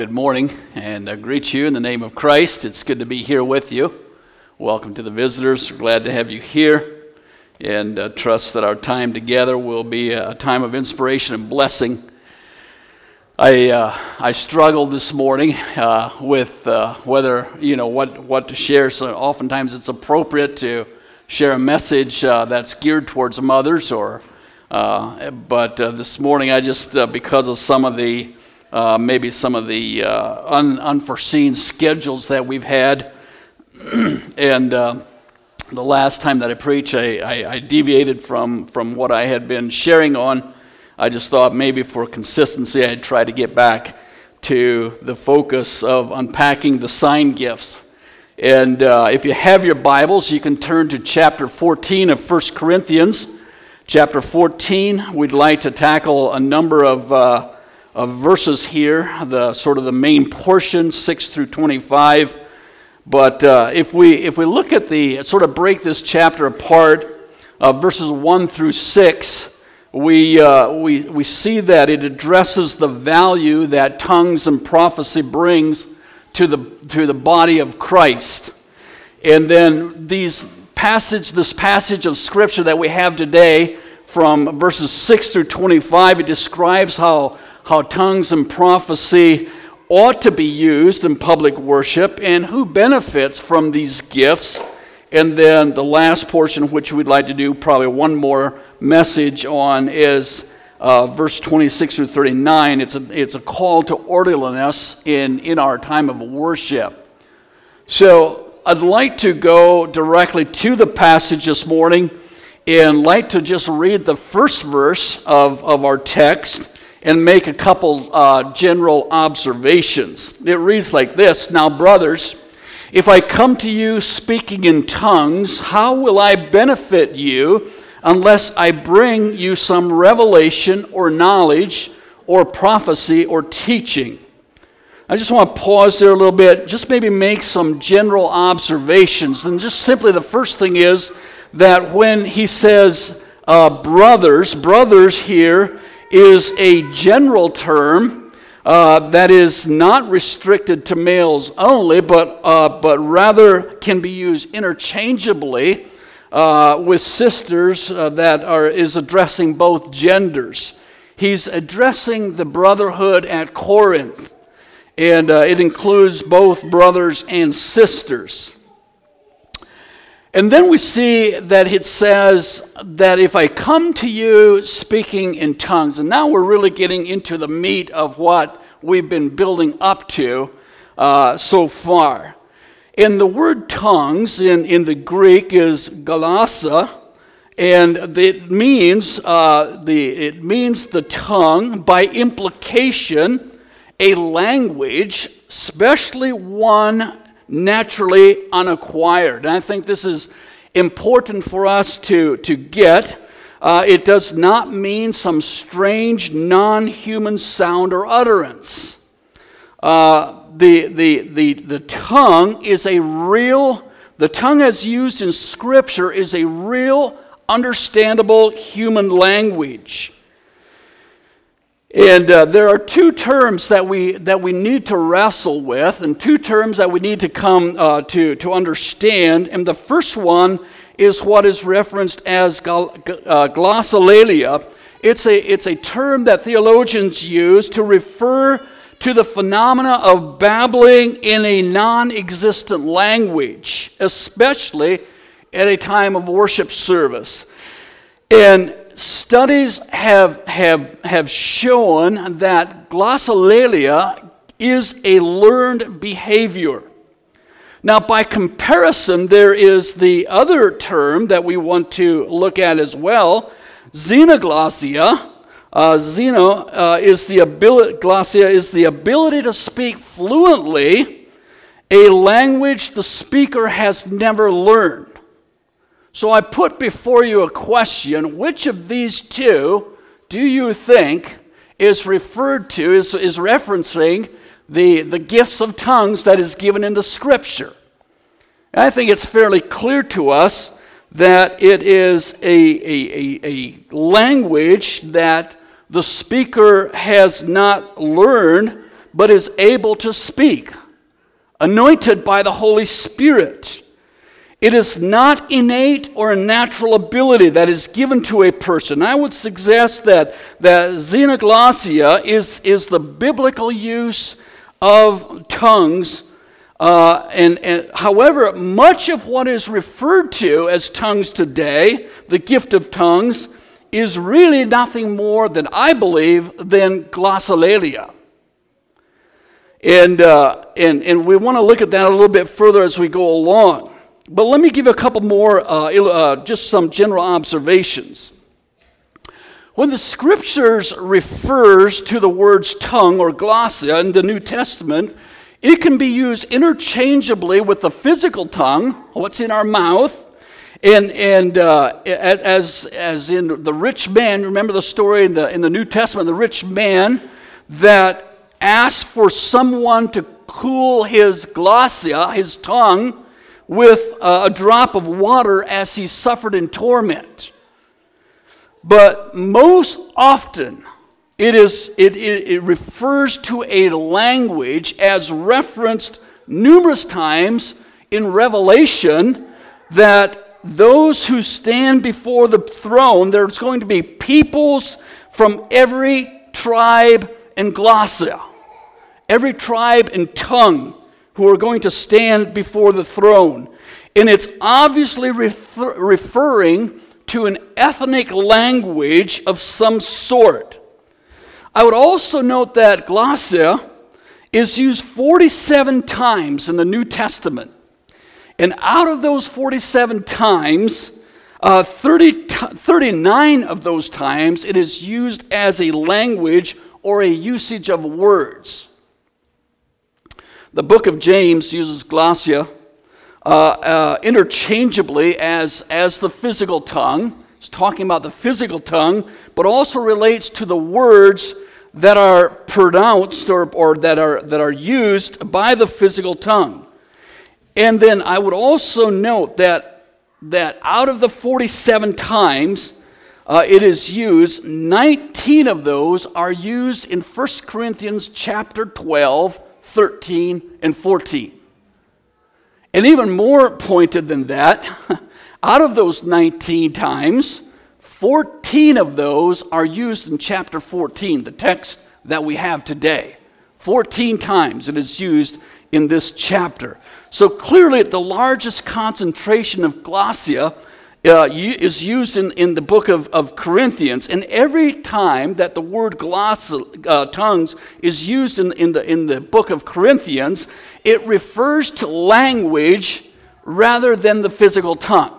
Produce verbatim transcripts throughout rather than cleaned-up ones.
Good morning, and I greet you in the name of Christ. It's good to be here with you. Welcome to the visitors. We're glad to have you here, and uh, trust that our time together will be a time of inspiration and blessing. I uh, I struggled this morning uh, with uh, whether you know what what to share. So oftentimes it's appropriate to share a message uh, that's geared towards mothers, or uh, but uh, this morning I just uh, because of some of the Uh, maybe some of the uh, un- unforeseen schedules that we've had. and uh, the last time that I preached, I, I, I deviated from, from what I had been sharing on. I just thought maybe for consistency, I'd try to get back to the focus of unpacking the sign gifts. And uh, if you have your Bibles, you can turn to chapter fourteen of First Corinthians. Chapter fourteen, we'd like to tackle a number of uh, of verses here, the sort of the main portion, six through twenty-five. But uh, if we if we look at the, sort of break this chapter apart, uh, verses one through six, we, uh, we, we see that it addresses the value that tongues and prophecy brings to the, to the body of Christ. And then these passage, this passage of Scripture that we have today, from verses six through twenty-five, it describes how how tongues and prophecy ought to be used in public worship and who benefits from these gifts. And then the last portion, which we'd like to do probably one more message on, is uh, verse twenty-six through thirty-nine. It's a, it's a call to orderliness in, in our time of worship. So I'd like to go directly to the passage this morning and like to just read the first verse of, of our text and make a couple uh, general observations. It reads like this: "Now, brothers, if I come to you speaking in tongues, how will I benefit you unless I bring you some revelation or knowledge or prophecy or teaching?" I just want to pause there a little bit, just maybe make some general observations. And just simply the first thing is that when he says uh, brothers, brothers here is a general term uh, that is not restricted to males only, but uh, but rather can be used interchangeably uh, with sisters uh, that are is addressing both genders. He's addressing the brotherhood at Corinth, and uh, it includes both brothers and sisters. And then we see that it says that if I come to you speaking in tongues, and now we're really getting into the meat of what we've been building up to uh, so far. And the word tongues in, in the Greek is glossa, and it means uh, the it means the tongue, by implication, a language, especially one naturally unacquired. And I think this is important for us to, to get. Uh, it does not mean some strange non-human sound or utterance. Uh, the, the, the, the tongue is a real, the tongue as used in Scripture is a real, understandable human language. And uh, there are two terms that we that we need to wrestle with, and two terms that we need to come uh, to to understand. And the first one is what is referenced as gl- uh, glossolalia. It's a it's a term that theologians use to refer to the phenomena of babbling in a non-existent language, especially at a time of worship service. And studies have, have, have shown that glossolalia is a learned behavior. Now, by comparison, there is the other term that we want to look at as well, xenoglossia. Uh, xeno uh, is the ability, glossia is the ability to speak fluently a language the speaker has never learned. So I put before you a question: which of these two do you think is referred to, is, is referencing the, the gifts of tongues that is given in the Scripture? And I think it's fairly clear to us that it is a, a, a, a language that the speaker has not learned but is able to speak, anointed by the Holy Spirit. It is not innate or a natural ability that is given to a person. I would suggest that, that xenoglossia is, is the biblical use of tongues. Uh, and, and however, much of what is referred to as tongues today, the gift of tongues, is really nothing more than, I believe, than glossolalia. And, uh, and, and we want to look at that a little bit further as we go along. But let me give you a couple more, uh, uh, just some general observations. When the Scriptures refers to the words tongue or glossia in the New Testament, it can be used interchangeably with the physical tongue, what's in our mouth, and and uh, as as in the rich man. Remember the story in the in the New Testament, the rich man that asked for someone to cool his glossia, his tongue, with a drop of water as he suffered in torment. But most often, it is it, it, it refers to a language as referenced numerous times in Revelation, that those who stand before the throne, there's going to be peoples from every tribe and glossia, every tribe and tongue, who are going to stand before the throne. And it's obviously refer- referring to an ethnic language of some sort. I would also note that glossia is used forty-seven times in the New Testament. And out of those forty-seven times, uh, thirty, thirty-nine of those times, it is used as a language or a usage of words. The book of James uses glossia uh, uh, interchangeably as, as the physical tongue. It's talking about the physical tongue, but also relates to the words that are pronounced or, or that are that are used by the physical tongue. And then I would also note that that out of the forty-seven times uh, it is used, nineteen of those are used in First Corinthians chapter twelve, thirteen, and fourteen. And even more pointed than that, out of those nineteen times, fourteen of those are used in chapter fourteen, the text that we have today. fourteen times it is used in this chapter. So clearly the largest concentration of glossia uh, is used in, in the book of, of Corinthians. And every time that the word glossa, uh, tongues is used in, in, the, in the book of Corinthians, it refers to language rather than the physical tongue.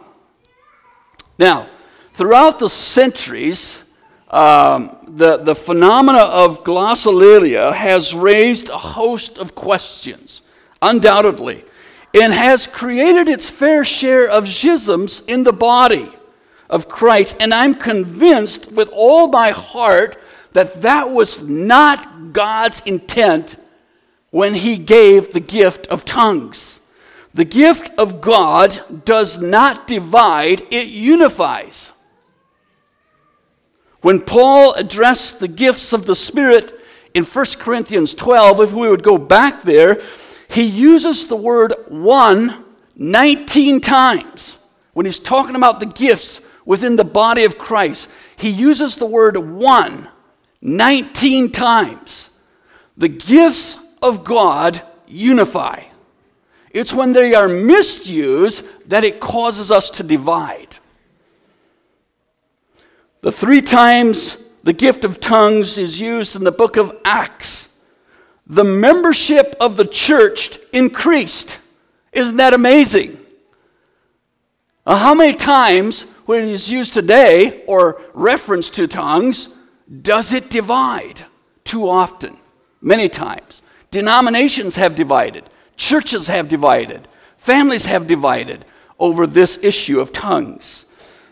Now, throughout the centuries, um, the, the phenomena of glossolalia has raised a host of questions, undoubtedly, and has created its fair share of schisms in the body of Christ. And I'm convinced with all my heart that that was not God's intent when he gave the gift of tongues. The gift of God does not divide, it unifies. When Paul addressed the gifts of the Spirit in First Corinthians twelve, if we would go back there, he uses the word one nineteen times. When he's talking about the gifts within the body of Christ, he uses the word one nineteen times. The gifts of God unify. It's when they are misused that it causes us to divide. The three times the gift of tongues is used in the book of Acts, the membership of the church increased. Isn't that amazing? Uh, how many times when it is used today or reference to tongues, does it divide? Too often. Many times. Denominations have divided. Churches have divided. Families have divided over this issue of tongues.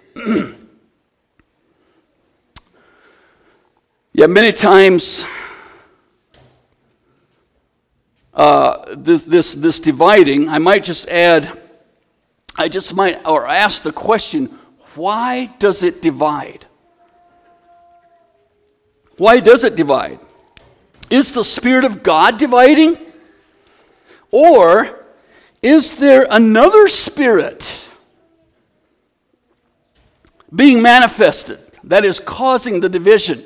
Yeah, many times uh, this, this this dividing, I might just add, I just might, or ask the question, why does it divide? Why does it divide? Is the Spirit of God dividing? Or is there another spirit being manifested that is causing the division?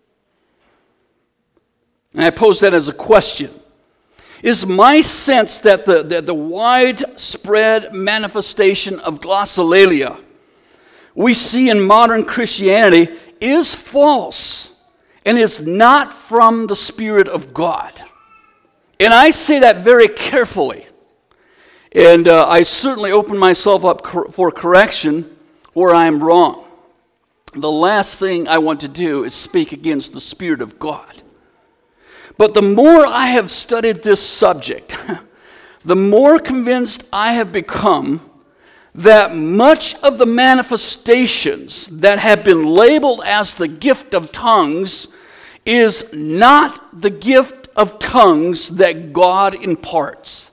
And I pose that as a question. Is my sense that the, the, the widespread manifestation of glossolalia we see in modern Christianity is false and is not from the Spirit of God? And I say that very carefully. And uh, I certainly open myself up cor- for correction where I'm wrong. The last thing I want to do is speak against the Spirit of God. But the more I have studied this subject, the more convinced I have become that much of the manifestations that have been labeled as the gift of tongues is not the gift of tongues that God imparts.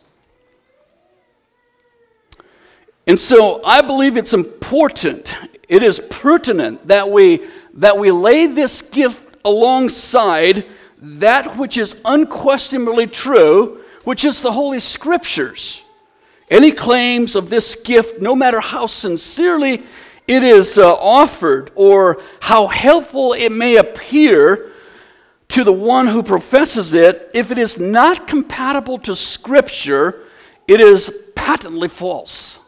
And so I believe it's important, it is pertinent that we that we lay this gift alongside that which is unquestionably true, which is the Holy Scriptures. Any claims of this gift, no matter how sincerely it is uh, offered or how helpful it may appear to the one who professes it, if it is not compatible to Scripture, it is patently false.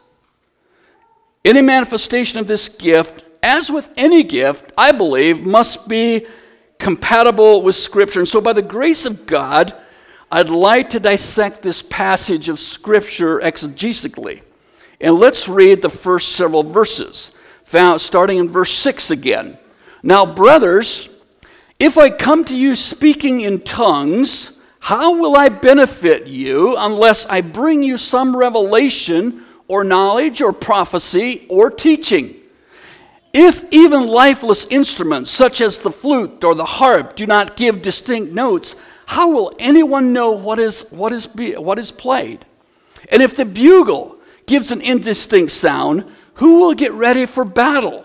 Any manifestation of this gift, as with any gift, I believe, must be compatible with Scripture. And so by the grace of God, I'd like to dissect this passage of Scripture exegetically. And let's read the first several verses, found starting in verse six again. Now, brothers, if I come to you speaking in tongues, how will I benefit you unless I bring you some revelation or knowledge or prophecy or teaching? If even lifeless instruments such as the flute or the harp do not give distinct notes, how will anyone know what is what is be, what is played? And if the bugle gives an indistinct sound, who will get ready for battle?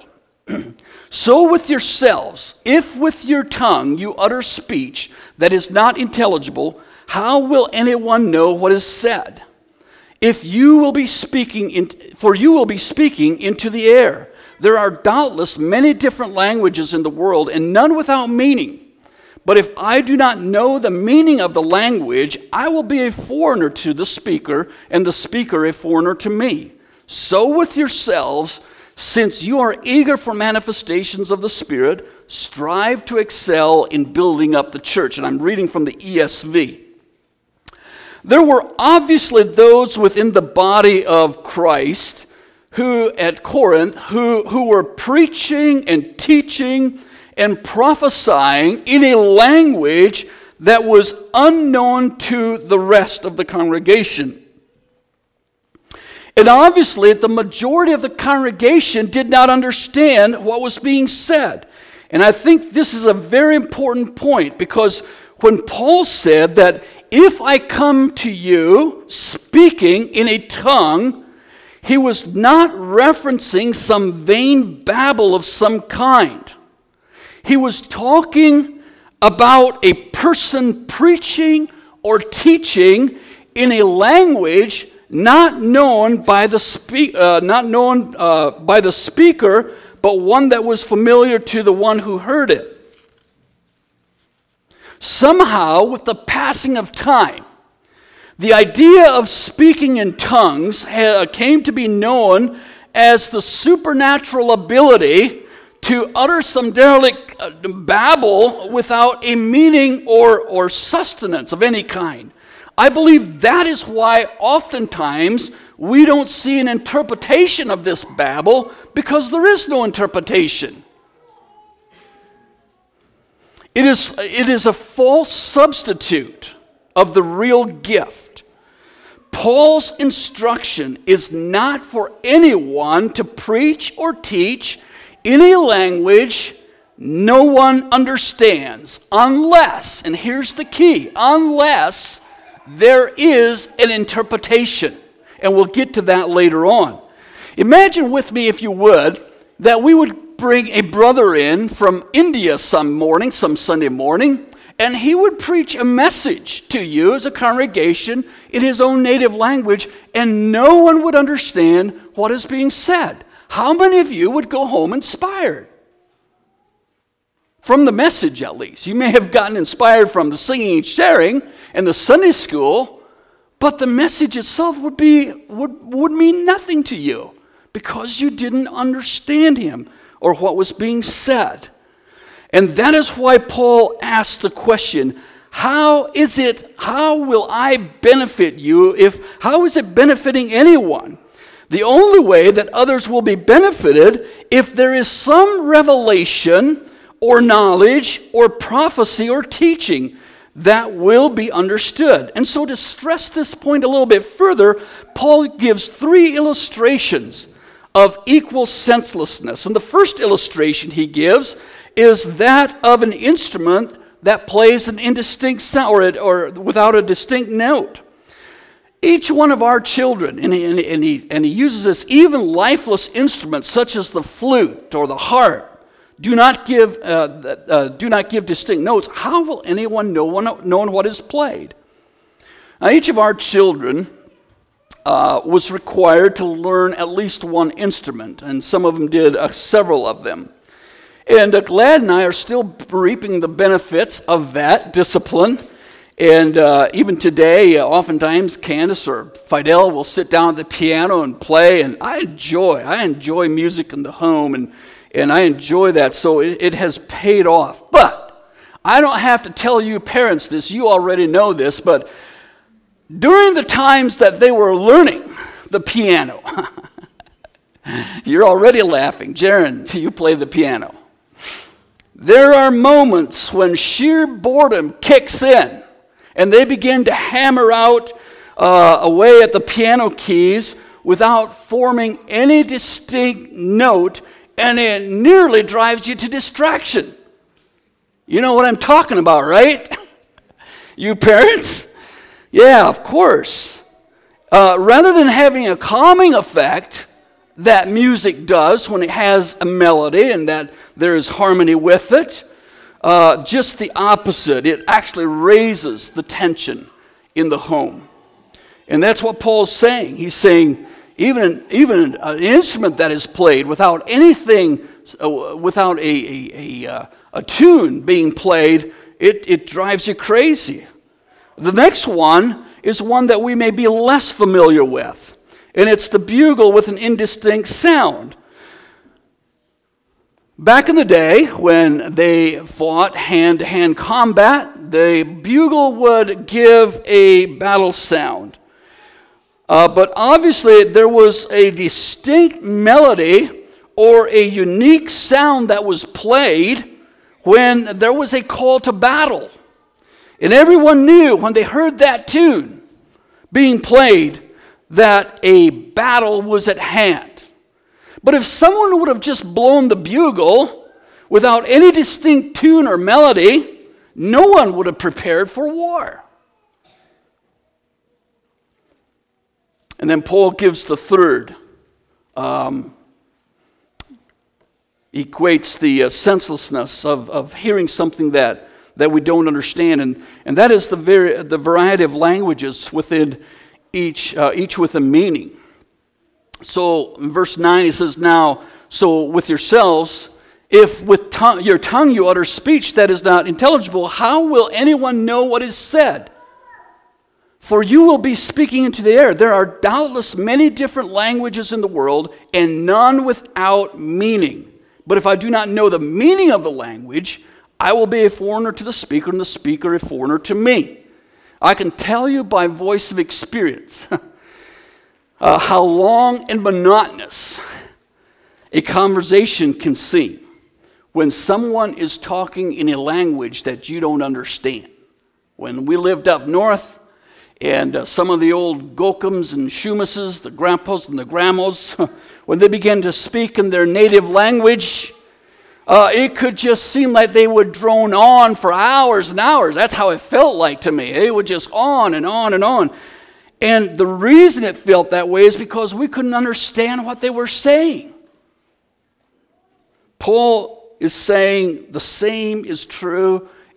So with yourselves, if with your tongue you utter speech that is not intelligible, how will anyone know what is said? If you will be speaking, in, for you will be speaking into the air. There are doubtless many different languages in the world, and none without meaning. But if I do not know the meaning of the language, I will be a foreigner to the speaker, and the speaker a foreigner to me. So with yourselves, since you are eager for manifestations of the Spirit, strive to excel in building up the church. And I'm reading from the E S V. There were obviously those within the body of Christ who at Corinth who, who were preaching and teaching and prophesying in a language that was unknown to the rest of the congregation. And obviously, the majority of the congregation did not understand what was being said. And I think this is a very important point, because when Paul said that if I come to you speaking in a tongue, he was not referencing some vain babble of some kind. He was talking about a person preaching or teaching in a language not known by the spe- uh, not known uh, by the speaker, but one that was familiar to the one who heard it. Somehow, with the passing of time, the idea of speaking in tongues ha- came to be known as the supernatural ability to utter some derelict uh, babble without a meaning or, or sustenance of any kind. I believe that is why oftentimes we don't see an interpretation of this babble, because there is no interpretation. It is, it is a false substitute of the real gift. Paul's instruction is not for anyone to preach or teach in a language no one understands, unless, and here's the key, unless there is an interpretation. And we'll get to that later on. Imagine with me, if you would, that we would bring a brother in from India some morning, some Sunday morning, and he would preach a message to you as a congregation in his own native language, and no one would understand what is being said. How many of you would go home inspired? From the message, at least. You may have gotten inspired from the singing and sharing and the Sunday school, but the message itself would be would, would mean nothing to you because you didn't understand him or what was being said. And that is why Paul asked the question, how is it, how will I benefit you if, how is it benefiting anyone? The only way that others will be benefited if there is some revelation or knowledge or prophecy or teaching that will be understood. And so to stress this point a little bit further, Paul gives three illustrations of equal senselessness. And the first illustration he gives is that of an instrument that plays an indistinct sound or, or without a distinct note. Each one of our children, and he, and, he, and, he, and he uses this, even lifeless instruments such as the flute or the harp, do not give uh, uh, do not give distinct notes. How will anyone know, know what is played? Now, each of our children uh, was required to learn at least one instrument, and some of them did uh, several of them. And uh, Glad and I are still reaping the benefits of that discipline. And uh, even today, uh, oftentimes Candace or Fidel will sit down at the piano and play, and I enjoy, I enjoy music in the home, and, and I enjoy that, so it, it has paid off. But I don't have to tell you parents this, you already know this, but during the times that they were learning the piano, you're already laughing. Jaron, you play the piano. There are moments when sheer boredom kicks in, and they begin to hammer out uh, away at the piano keys without forming any distinct note, and it nearly drives you to distraction. You know what I'm talking about, right? You parents? Yeah, of course. Uh, rather than having a calming effect that music does when it has a melody and that there is harmony with it, Uh, just the opposite. It actually raises the tension in the home. And that's what Paul's saying. He's saying even, even an instrument that is played without anything, uh, without a, a, a, uh, a tune being played, it, it drives you crazy. The next one is one that we may be less familiar with. And it's the bugle with an indistinct sound. Back in the day, when they fought hand-to-hand combat, the bugle would give a battle sound. Uh, but obviously, there was a distinct melody or a unique sound that was played when there was a call to battle. And everyone knew when they heard that tune being played that a battle was at hand. But if someone would have just blown the bugle without any distinct tune or melody, no one would have prepared for war. And then Paul gives the third, um, equates the uh, senselessness of, of hearing something that, that we don't understand, and, and that is the, very, the variety of languages within each, uh, each with a meaning. So in verse nine he says, now, so with yourselves, if with tongue, your tongue you utter speech that is not intelligible, how will anyone know what is said? For you will be speaking into the air. There are doubtless many different languages in the world, and none without meaning. But if I do not know the meaning of the language, I will be a foreigner to the speaker, and the speaker a foreigner to me. I can tell you by voice of experience Uh, how long and monotonous a conversation can seem when someone is talking in a language that you don't understand. When we lived up north, and uh, some of the old Gokums and Shumases, the grandpas and the grandmas, when they began to speak in their native language, uh, it could just seem like they would drone on for hours and hours. That's how it felt like to me. They would just on and on and on. And the reason it felt that way is because we couldn't understand what they were saying. Paul is saying the same is true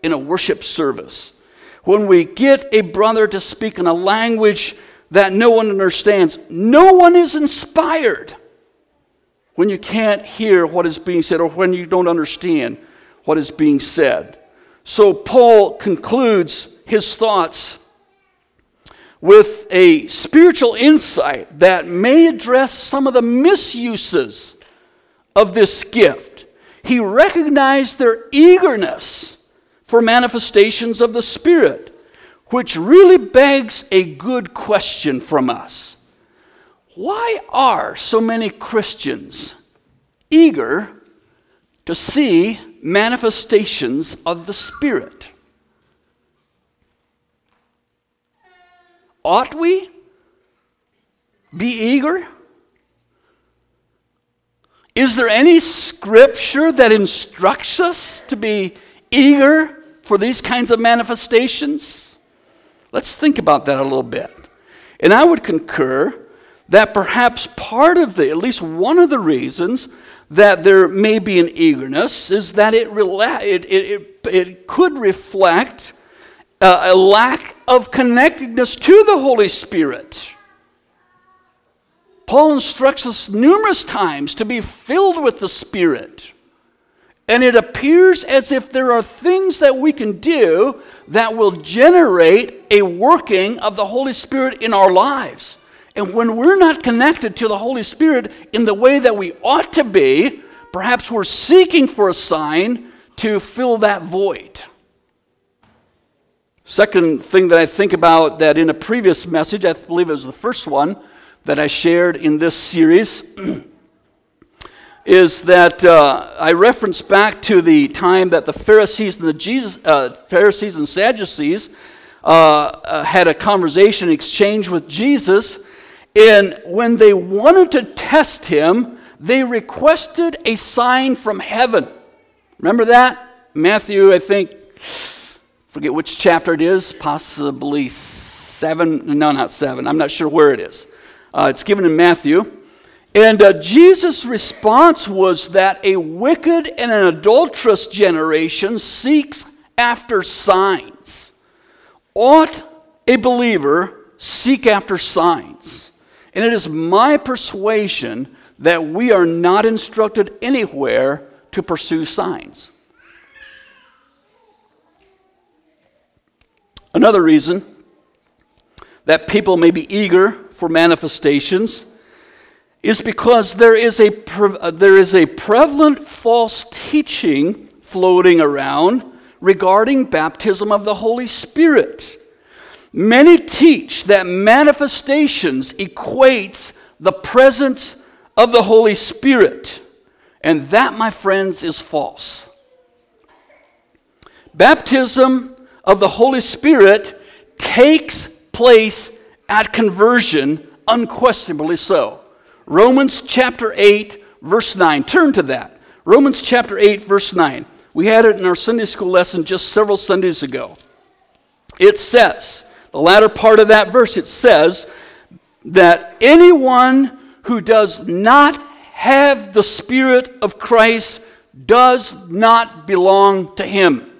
in a worship service, when we get a brother to speak in a language that no one understands, no one is inspired when you can't hear what is being said or when you don't understand what is being said. So Paul concludes his thoughts with a spiritual insight that may address some of the misuses of this gift. He recognized their eagerness for manifestations of the Spirit, which really begs a good question from us. Why are so many Christians eager to see manifestations of the Spirit? Ought we be eager? Is there any scripture that instructs us to be eager for these kinds of manifestations? Let's think about that a little bit. And I would concur that perhaps part of the, at least one of the reasons that there may be an eagerness is that it rela- it, it, it, it could reflect uh, a lack of connectedness to the Holy Spirit. Paul instructs us numerous times to be filled with the Spirit. And it appears as if there are things that we can do that will generate a working of the Holy Spirit in our lives. And when we're not connected to the Holy Spirit in the way that we ought to be, perhaps we're seeking for a sign to fill that void. Second thing that I think about that in a previous message, I believe it was the first one that I shared in this series, is that uh, I reference back to the time that the Pharisees and the Jesus, uh, Pharisees and Sadducees uh, uh, had a conversation, exchange with Jesus, and when they wanted to test him, they requested a sign from heaven. Remember that? Matthew, I think, forget which chapter it is, possibly seven, no, not seven, I'm not sure where it is. Uh, it's given in Matthew. And uh, Jesus' response was that a wicked and an adulterous generation seeks after signs. Ought a believer seek after signs? And it is my persuasion that we are not instructed anywhere to pursue signs. Another reason that people may be eager for manifestations is because there is a pre- there is a prevalent false teaching floating around regarding baptism of the Holy Spirit. Many teach that manifestations equates the presence of the Holy Spirit, and that, my friends, is false. Baptism of the Holy Spirit takes place at conversion, unquestionably so. Romans chapter eight, verse nine. Turn to that. Romans chapter eight, verse nine. We had it in our Sunday school lesson just several Sundays ago. It says, the latter part of that verse, it says that anyone who does not have the Spirit of Christ does not belong to him.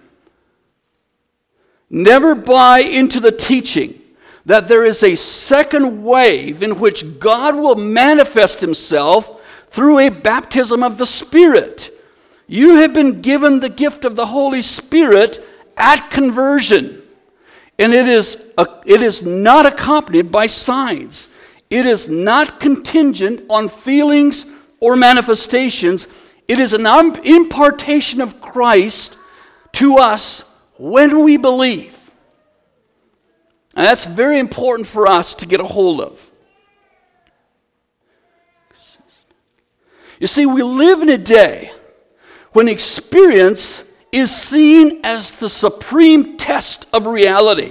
Never buy into the teaching that there is a second wave in which God will manifest himself through a baptism of the Spirit. You have been given the gift of the Holy Spirit at conversion. And it is, a, it is not accompanied by signs. It is not contingent on feelings or manifestations. It is an impartation of Christ to us when we believe. And that's very important for us to get a hold of. You see, we live in a day when experience is seen as the supreme test of reality.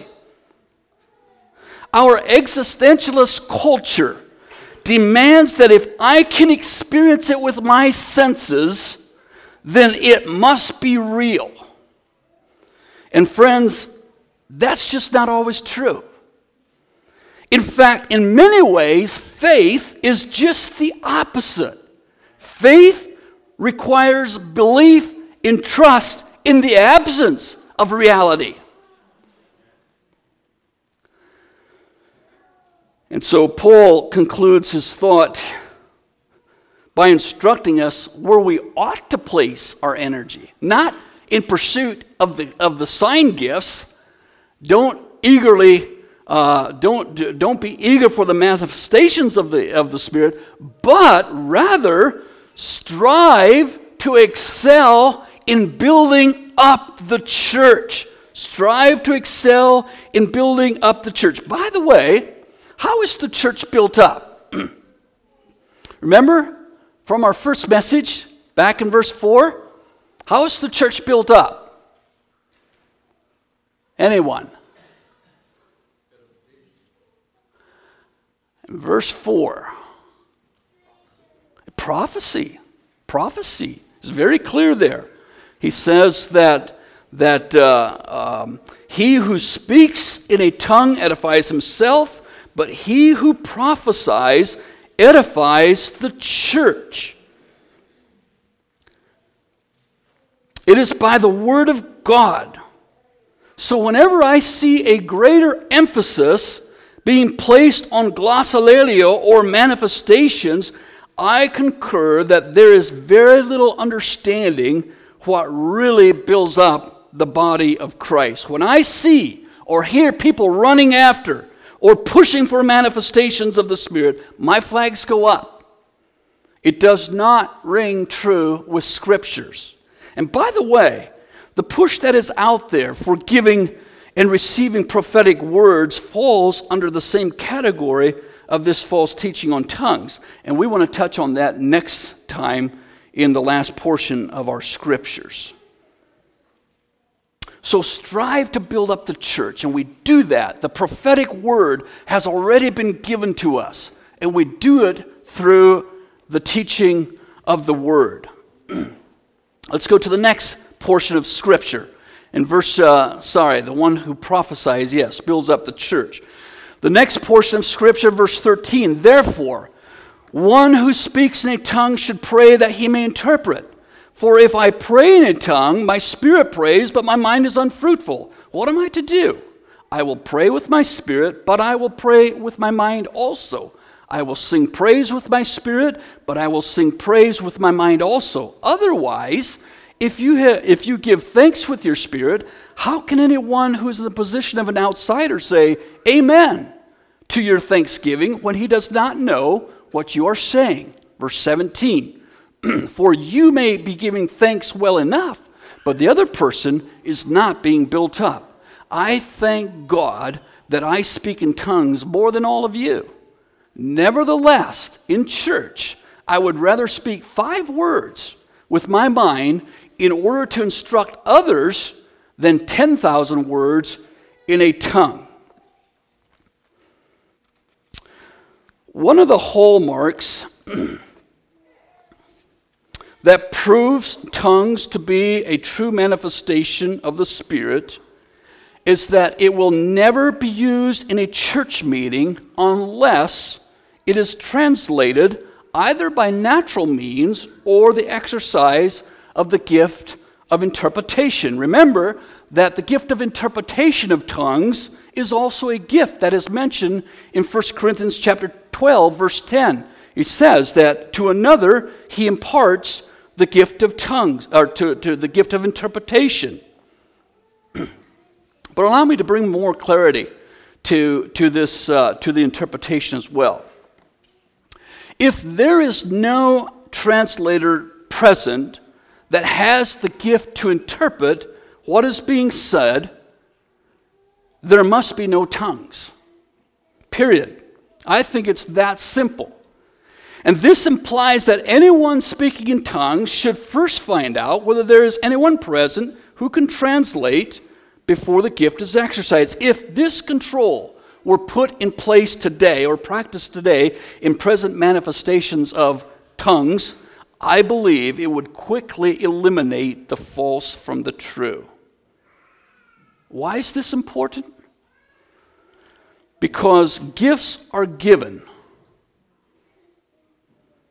Our existentialist culture demands that if I can experience it with my senses, then it must be real. And friends, that's just not always true. In fact, in many ways, faith is just the opposite. Faith requires belief in trust in the absence of reality. And so Paul concludes his thought by instructing us where we ought to place our energy, not in pursuit of the of the sign gifts. Don't eagerly, uh, don't don't be eager for the manifestations of the of the Spirit, but rather strive to excel in building up the church. Strive to excel in building up the church. By the way, how is the church built up? Remember from our first message back in verse four? How is the church built up? Anyone? In verse four. Prophecy. Prophecy is very clear there. He says that, that uh, um, he who speaks in a tongue edifies himself, but he who prophesies edifies the church. It is by the word of God. So whenever I see a greater emphasis being placed on glossolalia or manifestations, I concur that there is very little understanding what really builds up the body of Christ. When I see or hear people running after or pushing for manifestations of the Spirit, my flags go up. It does not ring true with Scriptures. And by the way, the push that is out there for giving and receiving prophetic words falls under the same category of this false teaching on tongues. And we want to touch on that next time in the last portion of our Scriptures. So strive to build up the church, and we do that. The prophetic word has already been given to us, and we do it through the teaching of the word. Let's go to the next portion of Scripture. In verse, uh, sorry, the one who prophesies, yes, builds up the church. The next portion of Scripture, verse thirteen, therefore, one who speaks in a tongue should pray that he may interpret. For if I pray in a tongue, my spirit prays, but my mind is unfruitful. What am I to do? I will pray with my spirit, but I will pray with my mind also. I will sing praise with my spirit, but I will sing praise with my mind also. Otherwise, if you ha- if you give thanks with your spirit, how can anyone who is in the position of an outsider say, Amen, to your thanksgiving when he does not know what you are saying? Verse seventeen. For you may be giving thanks well enough, but the other person is not being built up. I thank God that I speak in tongues more than all of you. Nevertheless, in church, I would rather speak five words with my mind in order to instruct others than ten thousand words in a tongue. One of the hallmarks that proves tongues to be a true manifestation of the Spirit is that it will never be used in a church meeting unless it is translated either by natural means or the exercise of the gift of interpretation. Remember that the gift of interpretation of tongues is also a gift that is mentioned in First Corinthians chapter twelve, verse ten. It says that to another he imparts the gift of tongues, or to, to the gift of interpretation. But allow me to bring more clarity to, to this, uh, to the interpretation as well. If there is no translator present that has the gift to interpret what is being said, there must be no tongues. Period. I think it's that simple. And this implies that anyone speaking in tongues should first find out whether there is anyone present who can translate before the gift is exercised. If this control were put in place today or practiced today in present manifestations of tongues, I believe it would quickly eliminate the false from the true. Why is this important? Because gifts are given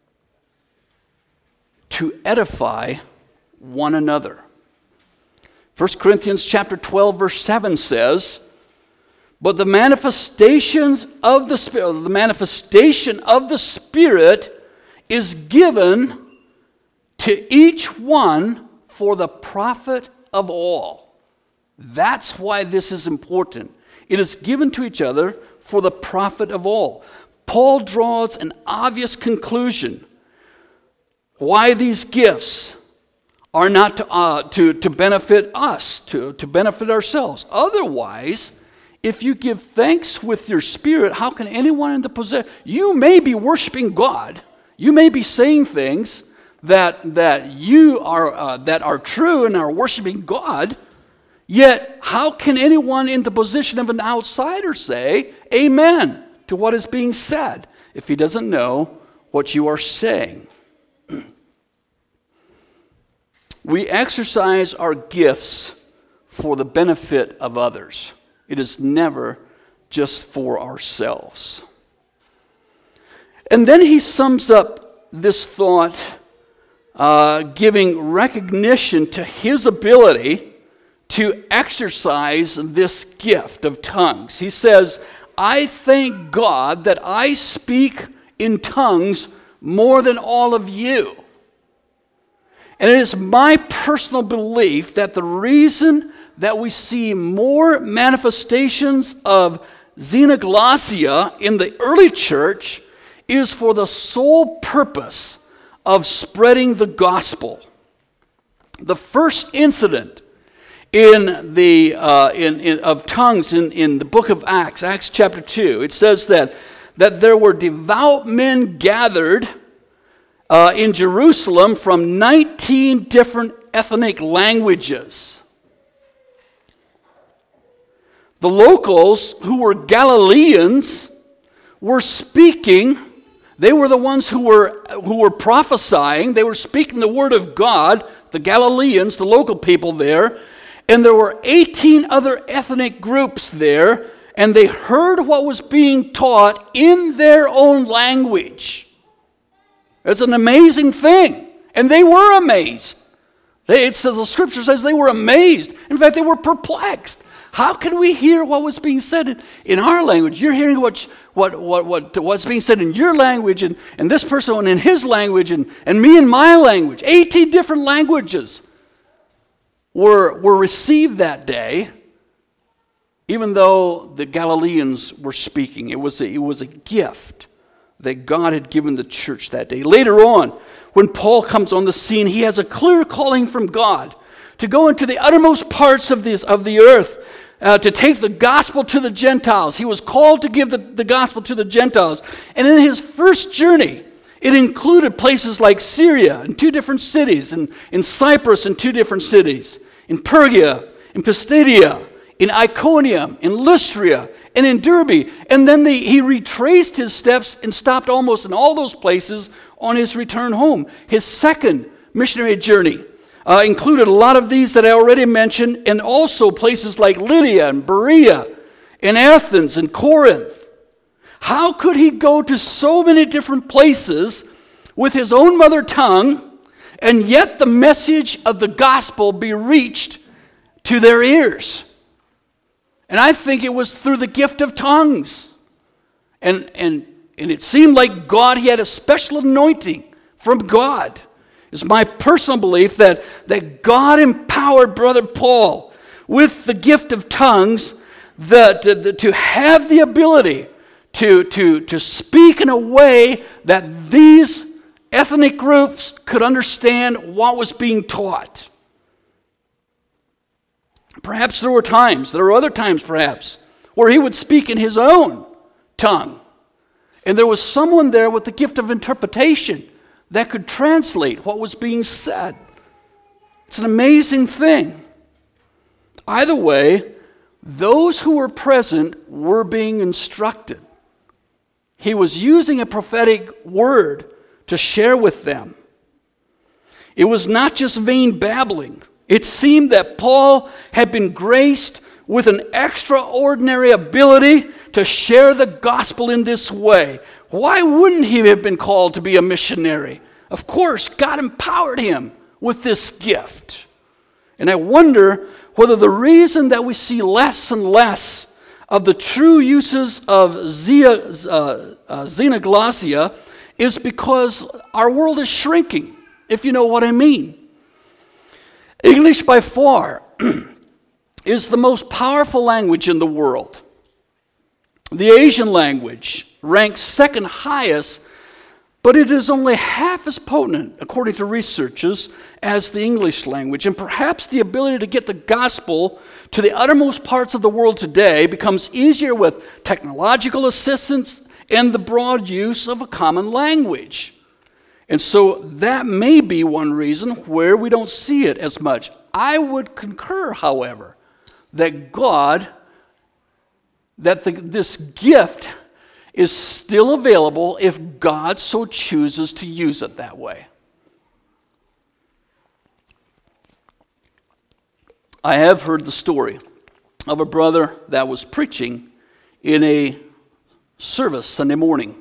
to edify one another. First Corinthians chapter twelve, verse seven says, but the manifestations of the Spirit, the manifestation of the Spirit is given to each one for the profit of all. That's why this is important. It is given to each other for the profit of all. Paul draws an obvious conclusion why these gifts are not to, uh, to, to benefit us, to, to benefit ourselves. Otherwise, if you give thanks with your spirit, how can anyone in the possession? You may be worshiping God. You may be saying things that that you are uh, that are true and are worshiping God. Yet, how can anyone in the position of an outsider say amen to what is being said if he doesn't know what you are saying? We exercise our gifts for the benefit of others. It is never just for ourselves. And then he sums up this thought, uh, giving recognition to his ability to exercise this gift of tongues. He says, I thank God that I speak in tongues more than all of you. And it is my personal belief that the reason that we see more manifestations of xenoglossia in the early church is for the sole purpose of spreading the gospel. The first incident in the uh, in, in of tongues in, in the book of Acts, Acts chapter two, it says that that there were devout men gathered uh, in Jerusalem from nineteen different ethnic languages. The locals, who were Galileans, were speaking. They were the ones who were who were prophesying. They were speaking the word of God, the Galileans, the local people there. And there were eighteen other ethnic groups there, and they heard what was being taught in their own language. It's an amazing thing. And they were amazed. They, it says, the scripture says they were amazed. In fact, they were perplexed. How can we hear what was being said in, in our language? You're hearing what, what, what, what, what's being said in your language, and, and this person in his language, and, and me in my language. eighteen different languages were, were received that day, even though the Galileans were speaking. It was a, it was a gift that God had given the church that day. Later on, when Paul comes on the scene, he has a clear calling from God to go into the uttermost parts of, this, of the earth, Uh, to take the gospel to the Gentiles. He was called to give the, the gospel to the Gentiles. And in his first journey, it included places like Syria in two different cities, and in Cyprus in two different cities, in Pergia, in Pisidia, in Iconium, in Lystra, and in Derbe. And then the, he retraced his steps and stopped almost in all those places on his return home. His second missionary journey Uh, included a lot of these that I already mentioned, and also places like Lydia and Berea, and Athens and Corinth. How could he go to so many different places with his own mother tongue, and yet the message of the gospel be reached to their ears? And I think it was through the gift of tongues. And, and, and it seemed like God, he had a special anointing from God. It's my personal belief that, that God empowered Brother Paul with the gift of tongues, that, that to have the ability to, to, to speak in a way that these ethnic groups could understand what was being taught. Perhaps there were times, there were other times perhaps, where he would speak in his own tongue. And there was someone there with the gift of interpretation that could translate what was being said. It's an amazing thing. Either way, those who were present were being instructed. He was using a prophetic word to share with them. It was not just vain babbling. It seemed that Paul had been graced with an extraordinary ability to share the gospel in this way. Why wouldn't he have been called to be a missionary? Of course, God empowered him with this gift. And I wonder whether the reason that we see less and less of the true uses of zia, uh, uh, xenoglossia is because our world is shrinking, if you know what I mean. English by far is the most powerful language in the world. The Asian language ranks second highest, but it is only half as potent, according to researchers, as the English language. And perhaps the ability to get the gospel to the uttermost parts of the world today becomes easier with technological assistance and the broad use of a common language. And so that may be one reason where we don't see it as much. I would concur, however, that God, that the, this gift is still available if God so chooses to use it that way. I have heard the story of a brother that was preaching in a service Sunday morning.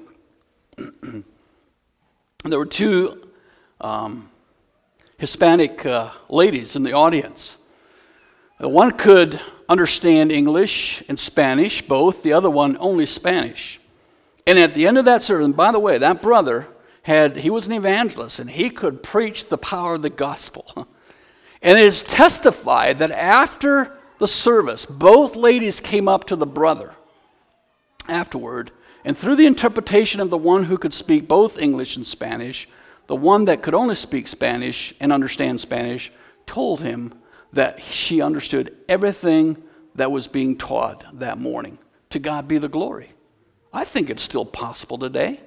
There were two um, Hispanic uh, ladies in the audience. Uh, one could understand English and Spanish, both. The other one only Spanish. And at the end of that service, and by the way, that brother had, he was an evangelist, and he could preach the power of the gospel. And it is testified that after the service, both ladies came up to the brother afterward, and through the interpretation of the one who could speak both English and Spanish, the one that could only speak Spanish and understand Spanish told him that she understood everything that was being taught that morning. To God be the glory. I think it's still possible today.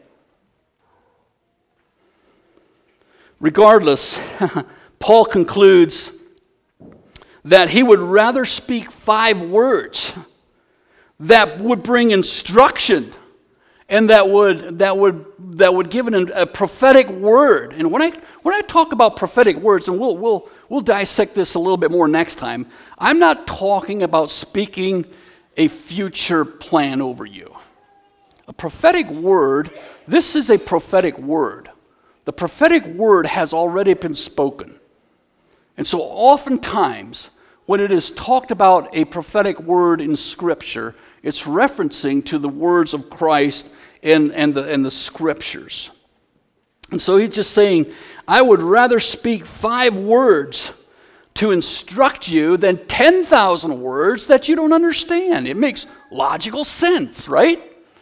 Regardless, Paul concludes that he would rather speak five words that would bring instruction and that would that would that would give an, a prophetic word. And when I when I talk about prophetic words, and we'll we'll we'll dissect this a little bit more next time, I'm not talking about speaking a future plan over you. A prophetic word, this is a prophetic word. The prophetic word has already been spoken. And so oftentimes, when it is talked about a prophetic word in Scripture, it's referencing to the words of Christ and, and, the, and the Scriptures. And so he's just saying, I would rather speak five words to instruct you than ten thousand words that you don't understand. It makes logical sense, right?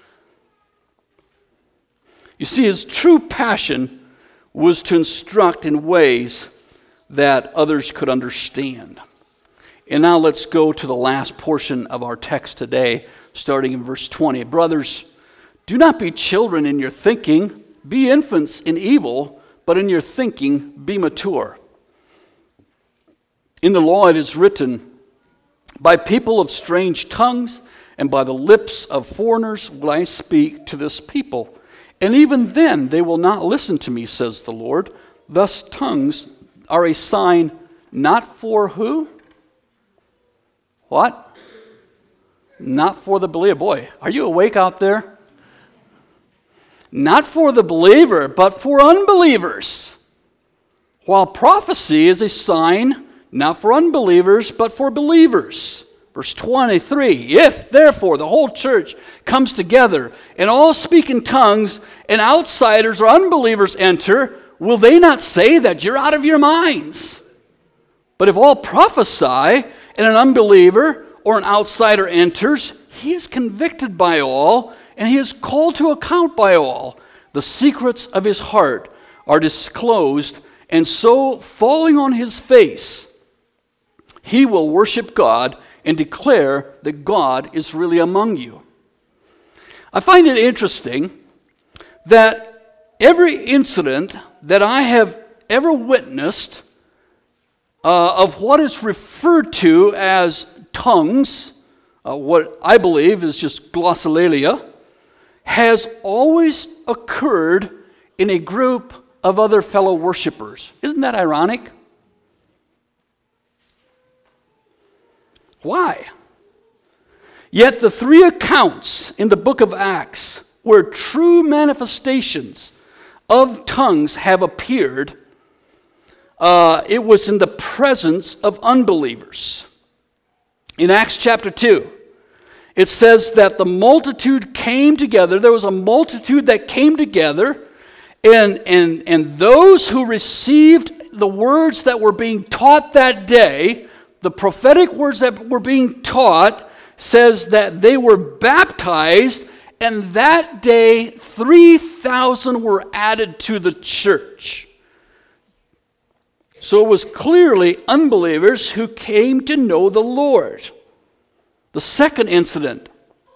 You see, his true passion was to instruct in ways that others could understand. And now let's go to the last portion of our text today, starting in verse twenty. Brothers, do not be children in your thinking, be infants in evil, but in your thinking be mature. In the law it is written, by people of strange tongues and by the lips of foreigners will I speak to this people. And even then they will not listen to me, says the Lord. Thus tongues are a sign not for who? What? Not for the believer. Boy, are you awake out there? Not for the believer, but for unbelievers. While prophecy is a sign not for unbelievers, but for believers. Verse twenty-three, if therefore the whole church comes together and all speak in tongues and outsiders or unbelievers enter, will they not say that you're out of your minds? But if all prophesy and an unbeliever or an outsider enters, he is convicted by all and he is called to account by all. The secrets of his heart are disclosed, and so falling on his face, he will worship God and declare that God is really among you. I find it interesting that every incident that I have ever witnessed uh, of what is referred to as tongues, uh, what I believe is just glossolalia, has always occurred in a group of other fellow worshipers. Isn't that ironic? Why? Yet the three accounts in the book of Acts where true manifestations of tongues have appeared, uh, it was in the presence of unbelievers. In Acts chapter two, it says that the multitude came together. There was a multitude that came together, and, and, and those who received the words that were being taught that day, the prophetic words that were being taught, says that they were baptized, and that day three thousand were added to the church. So it was clearly unbelievers who came to know the Lord. The second incident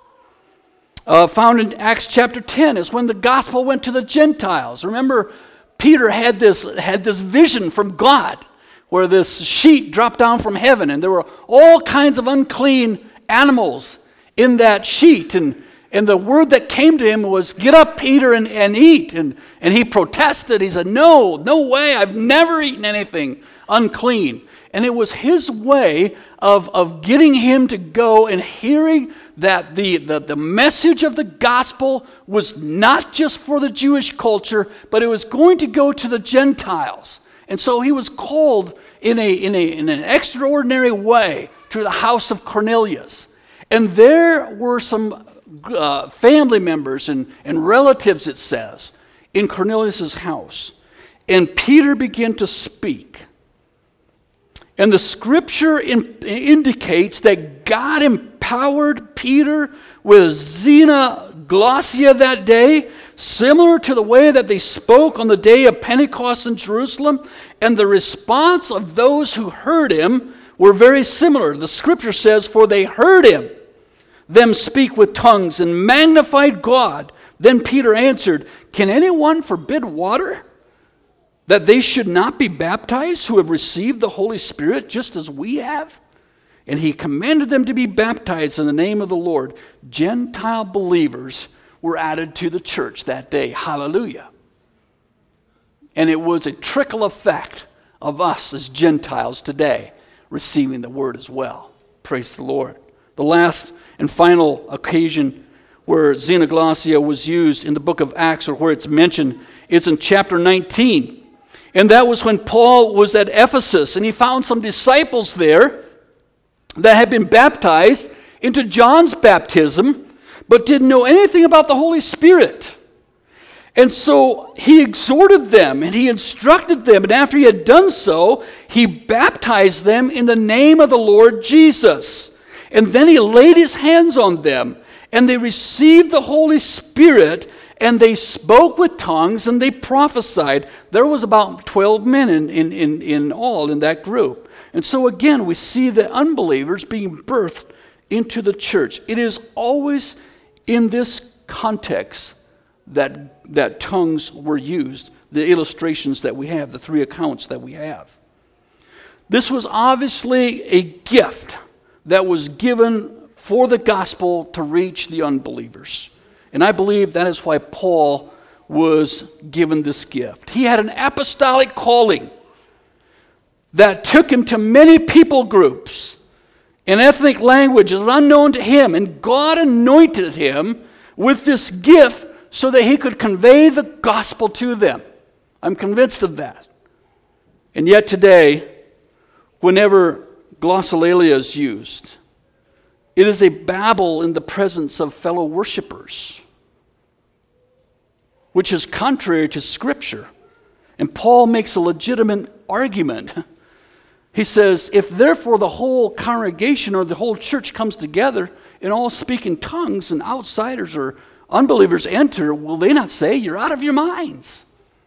uh, found in Acts chapter ten is when the gospel went to the Gentiles. Remember, Peter had this, had this vision from God where this sheet dropped down from heaven, and there were all kinds of unclean animals in that sheet. And, and the word that came to him was, "Get up, Peter, and, and eat." And, and he protested. He said, no, no way. I've never eaten anything unclean. And it was his way of, of getting him to go and hearing that the, the, the message of the gospel was not just for the Jewish culture, but it was going to go to the Gentiles. And so he was called in, a, in, a, in an extraordinary way to the house of Cornelius. And there were some uh, family members and, and relatives, it says, in Cornelius' house. And Peter began to speak. And the scripture in, indicates that God empowered Peter with xenoglossia that day, similar to the way that they spoke on the day of Pentecost in Jerusalem. And the response of those who heard him were very similar. The scripture says, "For they heard him, them speak with tongues, and magnified God. Then Peter answered, Can anyone forbid water, that they should not be baptized who have received the Holy Spirit just as we have?" And he commanded them to be baptized in the name of the Lord. Gentile believers were added to the church that day. Hallelujah. And it was a trickle effect of us as Gentiles today receiving the word as well. Praise the Lord. The last and final occasion where xenoglossia was used in the book of Acts, or where it's mentioned, is in chapter nineteen. And that was when Paul was at Ephesus, and he found some disciples there that had been baptized into John's baptism, but didn't know anything about the Holy Spirit. And so he exhorted them, and he instructed them, and after he had done so, he baptized them in the name of the Lord Jesus. And then he laid his hands on them, and they received the Holy Spirit, and they spoke with tongues, and they prophesied. There was about twelve men in, in, in, in all in that group. And so again, we see the unbelievers being birthed into the church. It is always in this context that, that tongues were used, the illustrations that we have, the three accounts that we have. This was obviously a gift that was given for the gospel to reach the unbelievers. And I believe that is why Paul was given this gift. He had an apostolic calling that took him to many people groups in ethnic languages unknown to him. And God anointed him with this gift so that he could convey the gospel to them. I'm convinced of that. And yet today, whenever glossolalia is used, it is a babble in the presence of fellow worshipers, which is contrary to Scripture. And Paul makes a legitimate argument. He says, if therefore the whole congregation or the whole church comes together and all speak in tongues, and outsiders or unbelievers enter, will they not say, you're out of your minds?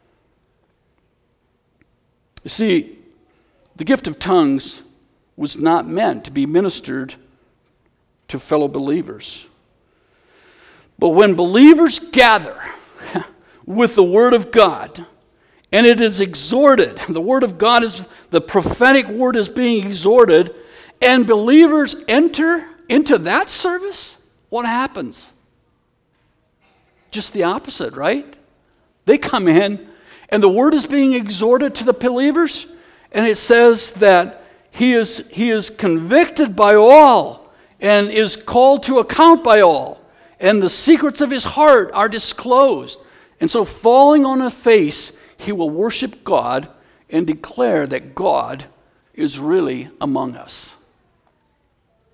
You see, the gift of tongues was not meant to be ministered to fellow believers. But when believers gather with the Word of God, and it is exhorted, the Word of God is, the prophetic word is being exhorted, and believers enter into that service, what happens? Just the opposite, right? They come in, and the word is being exhorted to the believers, and it says that he is, he is convicted by all, and is called to account by all, and the secrets of his heart are disclosed. And so falling on his face, he will worship God and declare that God is really among us.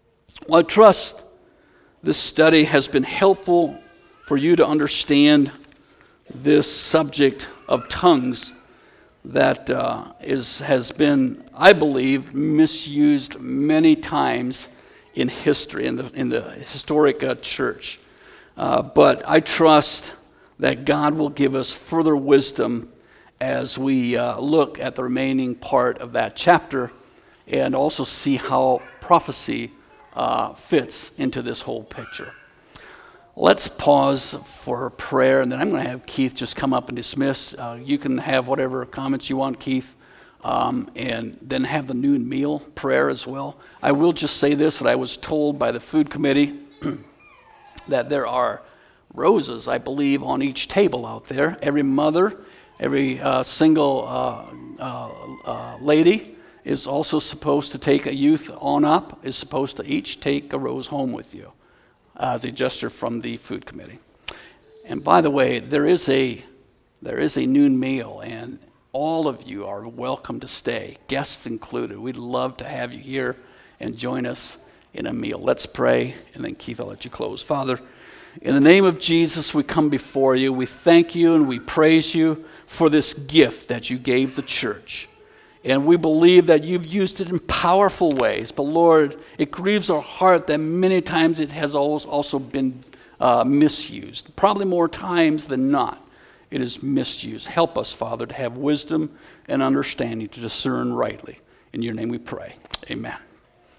Well, I trust this study has been helpful for you to understand this subject of tongues that uh, is has been, I believe, misused many times in history, in the in the historic uh, church. Uh, but I trust that God will give us further wisdom as we uh, look at the remaining part of that chapter and also see how prophecy uh, fits into this whole picture. Let's pause for prayer, and then I'm going to have Keith just come up and dismiss. Uh, you can have whatever comments you want, Keith, um, and then have the noon meal prayer as well. I will just say this, that I was told by the food committee that there are roses, I believe, on each table out there. Every mother, every uh, single uh, uh, uh, lady is also supposed to take a youth on up, is supposed to each take a rose home with you, uh, as a gesture from the food committee. And by the way, there is a there is a noon meal, and all of you are welcome to stay, guests included. We'd love to have you here and join us in a meal. Let's pray, and then Keith, I'll let you close. Father, in the name of Jesus, we come before you. We thank you and we praise you for this gift that you gave the church. And we believe that you've used it in powerful ways. But Lord, it grieves our heart that many times it has also been uh, misused. Probably more times than not, it is misused. Help us, Father, to have wisdom and understanding to discern rightly. In your name we pray. Amen.